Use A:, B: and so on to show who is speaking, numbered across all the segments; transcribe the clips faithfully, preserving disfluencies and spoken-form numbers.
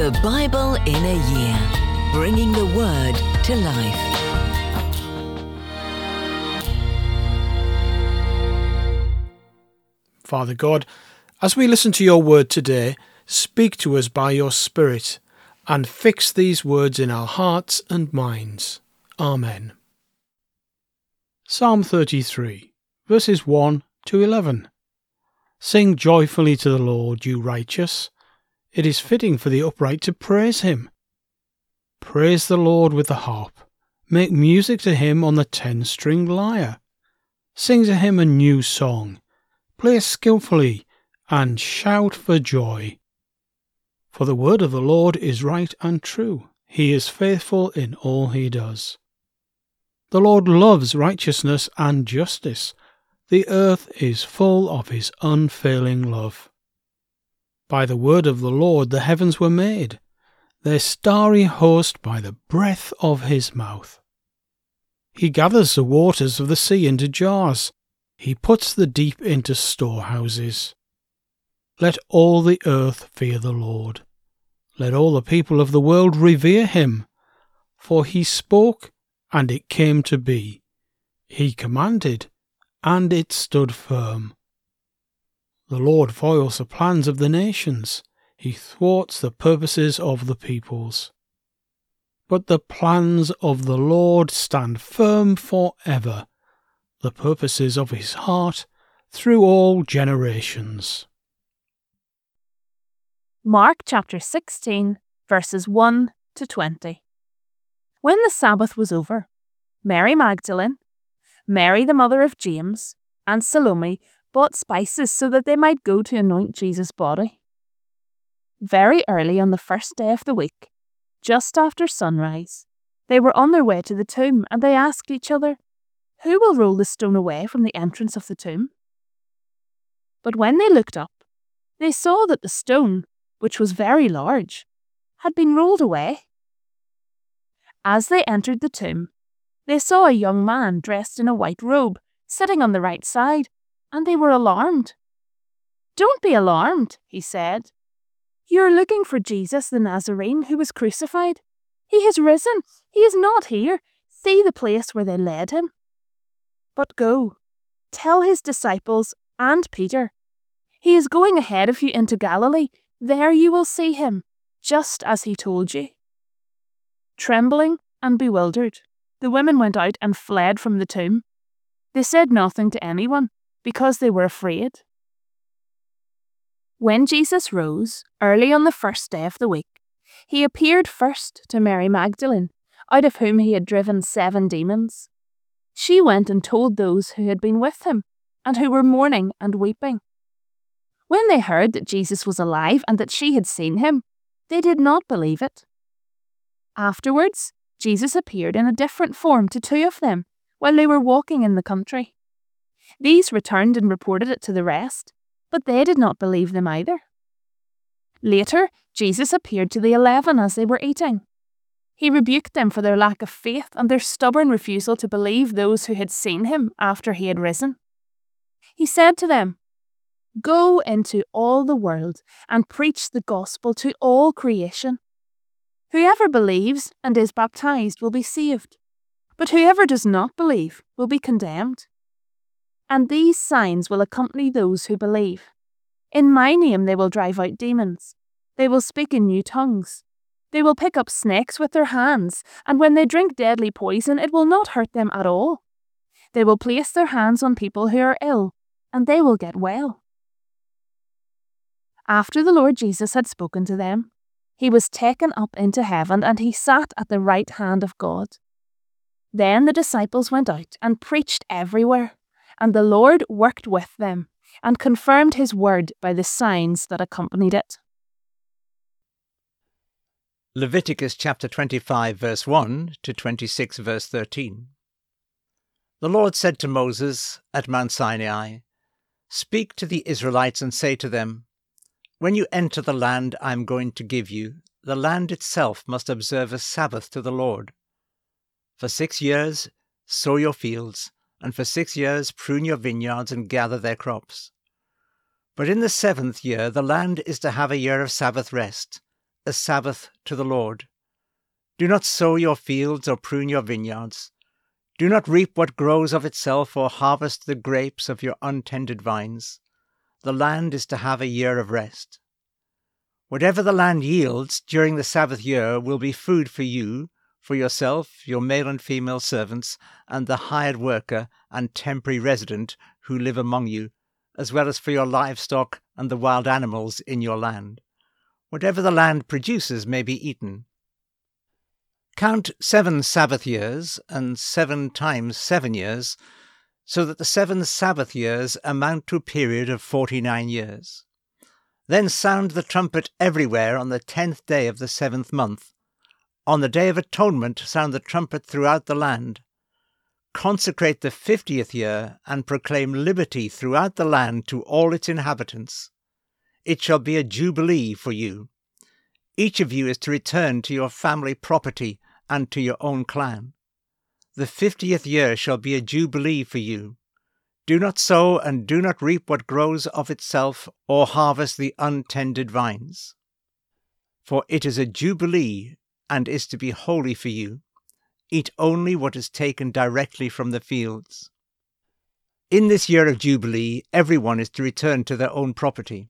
A: The Bible in a Year, bringing the Word to life.
B: Father God, as we listen to your word today, speak to us by your Spirit and fix these words in our hearts and minds. Amen. Psalm thirty-three, verses one to eleven. Sing joyfully to the Lord, you righteous. It is fitting for the upright to praise him. Praise the Lord with the harp. Make music to him on the ten-stringed lyre. Sing to him a new song. Play skillfully and shout for joy. For the word of the Lord is right and true. He is faithful in all he does. The Lord loves righteousness and justice. The earth is full of his unfailing love. By the word of the Lord the heavens were made, their starry host by the breath of his mouth. He gathers the waters of the sea into jars. He puts the deep into storehouses. Let all the earth fear the Lord. Let all the people of the world revere him. For he spoke, and it came to be. He commanded, and it stood firm. The Lord foils the plans of the nations. He thwarts the purposes of the peoples. But the plans of the Lord stand firm forever, the purposes of his heart through all generations.
C: Mark chapter sixteen, verses one to twenty. When the Sabbath was over, Mary Magdalene, Mary the mother of James, and Salome bought spices so that they might go to anoint Jesus' body. Very early on the first day of the week, just after sunrise, they were on their way to the tomb, and they asked each other, "Who will roll the stone away from the entrance of the tomb?" But when they looked up, they saw that the stone, which was very large, had been rolled away. As they entered the tomb, they saw a young man dressed in a white robe sitting on the right side, and they were alarmed. "Don't be alarmed," he said. "You are looking for Jesus the Nazarene who was crucified. He has risen. He is not here. See the place where they laid him. But go, tell his disciples and Peter, he is going ahead of you into Galilee. There you will see him, just as he told you." Trembling and bewildered, the women went out and fled from the tomb. They said nothing to anyone, because they were afraid. When Jesus rose, early on the first day of the week, he appeared first to Mary Magdalene, out of whom he had driven seven demons. She went and told those who had been with him, and who were mourning and weeping. When they heard that Jesus was alive and that she had seen him, they did not believe it. Afterwards, Jesus appeared in a different form to two of them, while they were walking in the country. These returned and reported it to the rest, but they did not believe them either. Later, Jesus appeared to the eleven as they were eating. He rebuked them for their lack of faith and their stubborn refusal to believe those who had seen him after he had risen. He said to them, "Go into all the world and preach the gospel to all creation. Whoever believes and is baptized will be saved, but whoever does not believe will be condemned. And these signs will accompany those who believe. In my name they will drive out demons. They will speak in new tongues. They will pick up snakes with their hands, and when they drink deadly poison, it will not hurt them at all. They will place their hands on people who are ill, and they will get well." After the Lord Jesus had spoken to them, he was taken up into heaven, and he sat at the right hand of God. Then the disciples went out and preached everywhere, and the Lord worked with them and confirmed his word by the signs that accompanied it.
D: Leviticus chapter twenty-five, verse one to twenty-six, verse thirteen. The Lord said to Moses at Mount Sinai, "Speak to the Israelites and say to them, when you enter the land I am going to give you, the land itself must observe a Sabbath to the Lord. For six years sow your fields, and for six years prune your vineyards and gather their crops. But in the seventh year the land is to have a year of Sabbath rest, a Sabbath to the Lord. Do not sow your fields or prune your vineyards. Do not reap what grows of itself or harvest the grapes of your untended vines. The land is to have a year of rest. Whatever the land yields during the Sabbath year will be food for you, for yourself, your male and female servants, and the hired worker and temporary resident who live among you, as well as for your livestock and the wild animals in your land. Whatever the land produces may be eaten. Count seven Sabbath years and seven times seven years, so that the seven Sabbath years amount to a period of forty-nine years. Then sound the trumpet everywhere on the tenth day of the seventh month. On the Day of Atonement sound the trumpet throughout the land. Consecrate the fiftieth year and proclaim liberty throughout the land to all its inhabitants. It shall be a jubilee for you. Each of you is to return to your family property and to your own clan. The fiftieth year shall be a jubilee for you. Do not sow and do not reap what grows of itself, or harvest the untended vines. For it is a jubilee, and is to be holy for you. Eat only what is taken directly from the fields. In this year of jubilee, everyone is to return to their own property.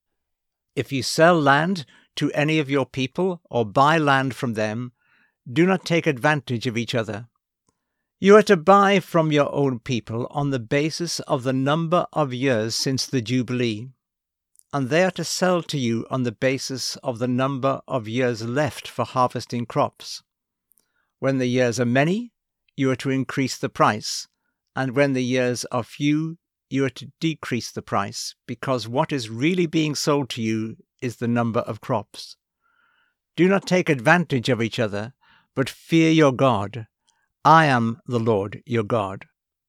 D: If you sell land to any of your people, or buy land from them, do not take advantage of each other. You are to buy from your own people on the basis of the number of years since the Jubilee, and they are to sell to you on the basis of the number of years left for harvesting crops. When the years are many, you are to increase the price, and when the years are few, you are to decrease the price, because what is really being sold to you is the number of crops. Do not take advantage of each other, but fear your God. I am the Lord your God.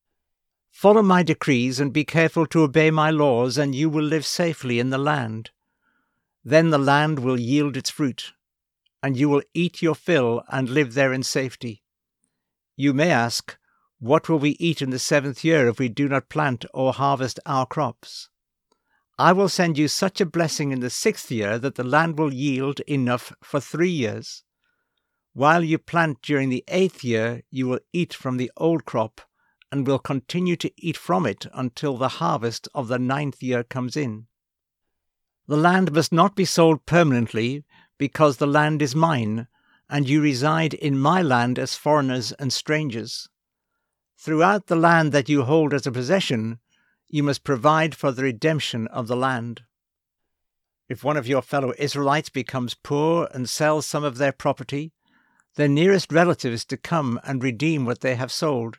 D: Follow my decrees and be careful to obey my laws, and you will live safely in the land. Then the land will yield its fruit, and you will eat your fill and live there in safety. You may ask, what will we eat in the seventh year if we do not plant or harvest our crops? I will send you such a blessing in the sixth year that the land will yield enough for three years. While you plant during the eighth year, you will eat from the old crop, and will continue to eat from it until the harvest of the ninth year comes in. The land must not be sold permanently, because the land is mine, and you reside in my land as foreigners and strangers. Throughout the land that you hold as a possession, you must provide for the redemption of the land. If one of your fellow Israelites becomes poor and sells some of their property, their nearest relative is to come and redeem what they have sold.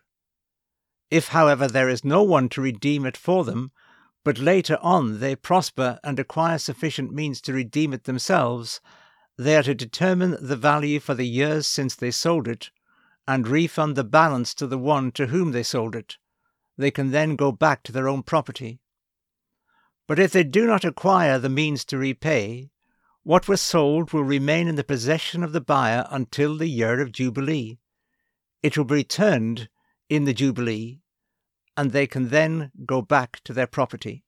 D: If, however, there is no one to redeem it for them, but later on they prosper and acquire sufficient means to redeem it themselves, they are to determine the value for the years since they sold it, and refund the balance to the one to whom they sold it. They can then go back to their own property. But if they do not acquire the means to repay, what was sold will remain in the possession of the buyer until the year of Jubilee. It will be returned in the Jubilee, and they can then go back to their property.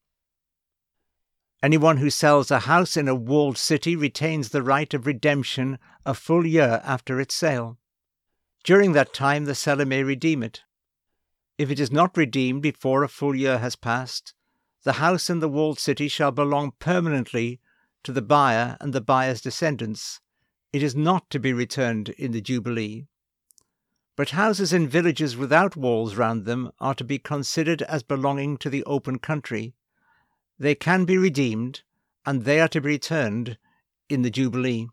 D: Anyone who sells a house in a walled city retains the right of redemption a full year after its sale. During that time the seller may redeem it. If it is not redeemed before a full year has passed, the house in the walled city shall belong permanently to the buyer and the buyer's descendants. It is not to be returned in the Jubilee. But houses in villages without walls round them are to be considered as belonging to the open country. They can be redeemed, and they are to be returned in the Jubilee.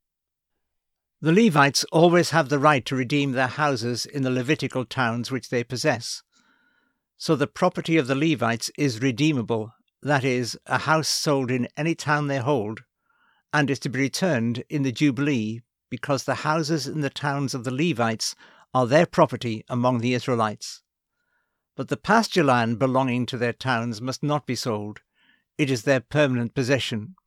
D: The Levites always have the right to redeem their houses in the Levitical towns which they possess. So the property of the Levites is redeemable, that is, a house sold in any town they hold, and is to be returned in the Jubilee, because the houses in the towns of the Levites are their property among the Israelites. But the pasture land belonging to their towns must not be sold. It is their permanent possession.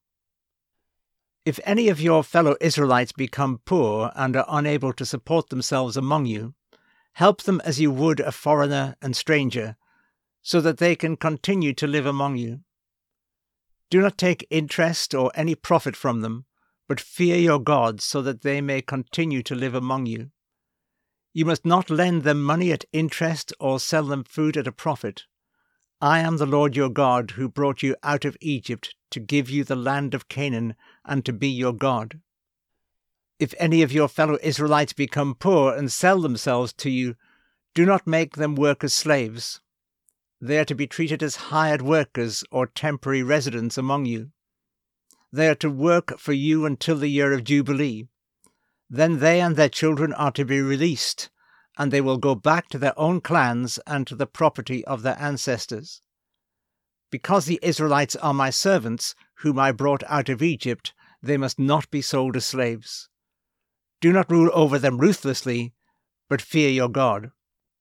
D: If any of your fellow Israelites become poor and are unable to support themselves among you, help them as you would a foreigner and stranger, so that they can continue to live among you. Do not take interest or any profit from them, but fear your God, so that they may continue to live among you. You must not lend them money at interest or sell them food at a profit. I am the Lord your God, who brought you out of Egypt to give you the land of Canaan and to be your God. If any of your fellow Israelites become poor and sell themselves to you, do not make them work as slaves. They are to be treated as hired workers or temporary residents among you. They are to work for you until the year of Jubilee. Then they and their children are to be released, and they will go back to their own clans and to the property of their ancestors. Because the Israelites are my servants, whom I brought out of Egypt, they must not be sold as slaves. Do not rule over them ruthlessly, but fear your God.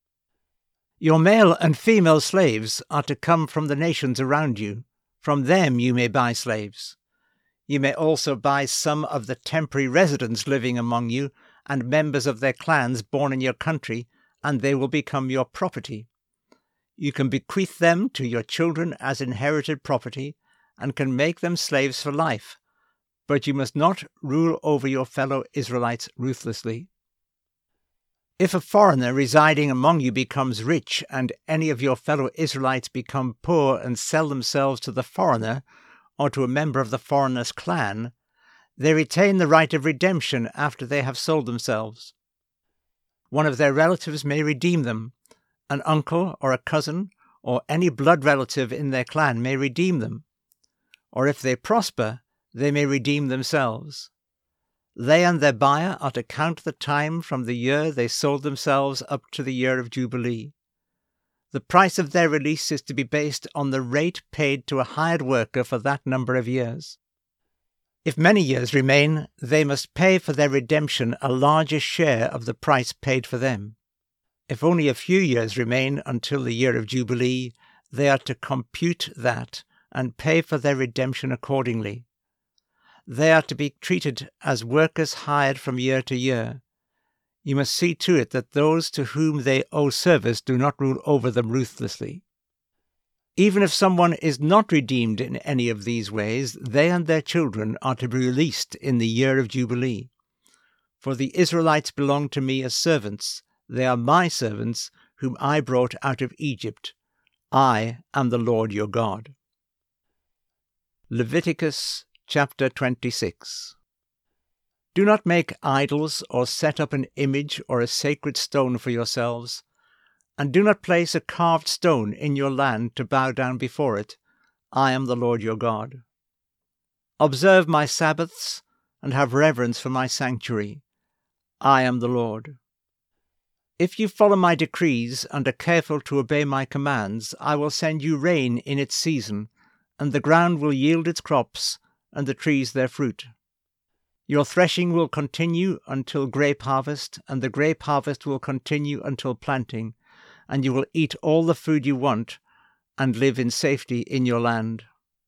D: Your male and female slaves are to come from the nations around you. From them you may buy slaves. You may also buy some of the temporary residents living among you and members of their clans born in your country, and they will become your property. You can bequeath them to your children as inherited property and can make them slaves for life, but you must not rule over your fellow Israelites ruthlessly. If a foreigner residing among you becomes rich and any of your fellow Israelites become poor and sell themselves to the foreigner or to a member of the foreigner's clan, they retain the right of redemption after they have sold themselves. One of their relatives may redeem them. An uncle or a cousin or any blood relative in their clan may redeem them. Or if they prosper, they may redeem themselves. They and their buyer are to count the time from the year they sold themselves up to the year of Jubilee. The price of their release is to be based on the rate paid to a hired worker for that number of years. If many years remain, they must pay for their redemption a larger share of the price paid for them. If only a few years remain until the year of Jubilee, they are to compute that and pay for their redemption accordingly. They are to be treated as workers hired from year to year. You must see to it that those to whom they owe service do not rule over them ruthlessly. Even if someone is not redeemed in any of these ways, they and their children are to be released in the year of Jubilee. For the Israelites belong to me as servants. They are my servants, whom I brought out of Egypt. I am the Lord your God. Leviticus chapter twenty-six. Do not make idols or set up an image or a sacred stone for yourselves, and do not place a carved stone in your land to bow down before it. I am the Lord your God. Observe my Sabbaths and have reverence for my sanctuary. I am the Lord. If you follow my decrees and are careful to obey my commands, I will send you rain in its season, and the ground will yield its crops, and the trees their fruit. Your threshing will continue until grape harvest, and the grape harvest will continue until planting, and you will eat all the food you want, and live in safety in your land.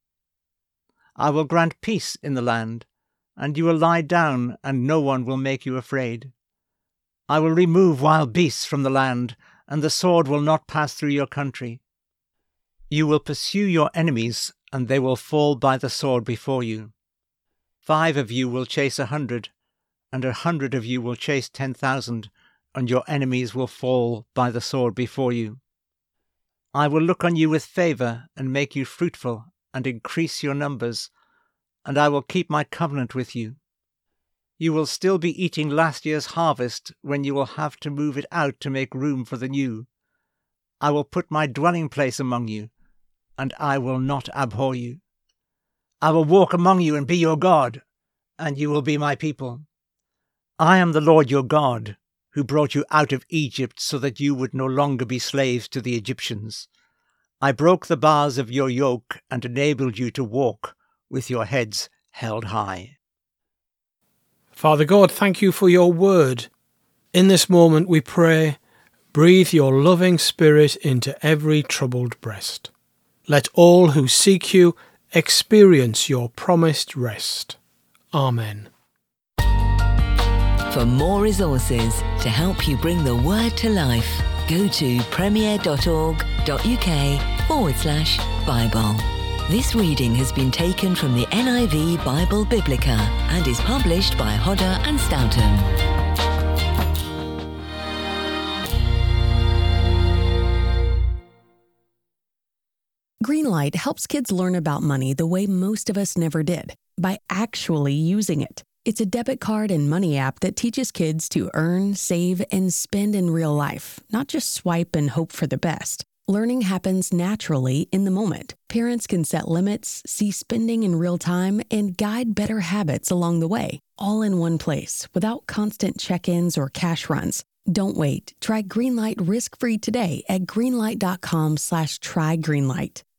D: I will grant peace in the land, and you will lie down, and no one will make you afraid. I will remove wild beasts from the land, and the sword will not pass through your country. You will pursue your enemies, and they will fall by the sword before you. Five of you will chase a hundred, and a hundred of you will chase ten thousand, and your enemies will fall by the sword before you. I will look on you with favour, and make you fruitful, and increase your numbers, and I will keep my covenant with you. You will still be eating last year's harvest, when you will have to move it out to make room for the new. I will put my dwelling place among you, and I will not abhor you. I will walk among you and be your God, and you will be my people. I am the Lord your God, who brought you out of Egypt so that you would no longer be slaves to the Egyptians. I broke the bars of your yoke and enabled you to walk with your heads held high.
B: Father God, thank you for your word. In this moment we pray, breathe your loving spirit into every troubled breast. Let all who seek you experience your promised rest. Amen.
A: For more resources to help you bring the word to life, go to premier.org.uk forward slash Bible. This reading has been taken from the N I V Bible Biblica and is published by Hodder and Stoughton.
E: Greenlight helps kids learn about money the way most of us never did, by actually using it. It's a debit card and money app that teaches kids to earn, save, and spend in real life, not just swipe and hope for the best. Learning happens naturally in the moment. Parents can set limits, see spending in real time, and guide better habits along the way, all in one place, without constant check-ins or cash runs. Don't wait. Try Greenlight risk-free today at greenlight.com slash try Greenlight.